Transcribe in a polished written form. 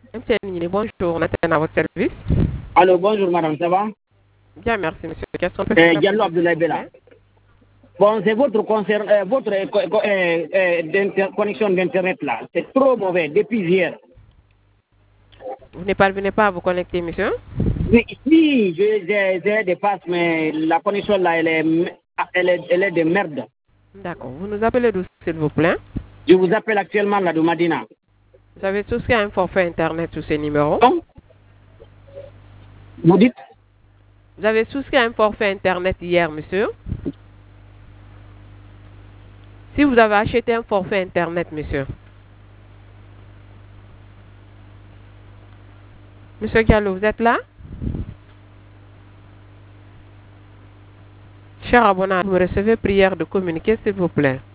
MTN, bonjour, on attend à votre service. Allô, bonjour madame, ça va? Bien, merci monsieur. Quelles sont les Diallo Abdoulaye Bella. Bon, c'est votre connexion d'internet là. C'est trop mauvais depuis hier. Vous ne parvenez pas à vous connecter, monsieur? Oui, j'ai des passes, mais la connexion là, elle est de merde. D'accord. Vous nous appelez d'où, s'il vous plaît? Je vous appelle actuellement là de Madina. Vous avez souscrit à un forfait internet sur ces numéros? Donc, vous dites? Vous avez souscrit à un forfait internet hier, monsieur? Si vous avez acheté un forfait internet, monsieur. Monsieur Gallo, vous êtes là? Cher abonné, vous recevez prière de communiquer, s'il vous plaît.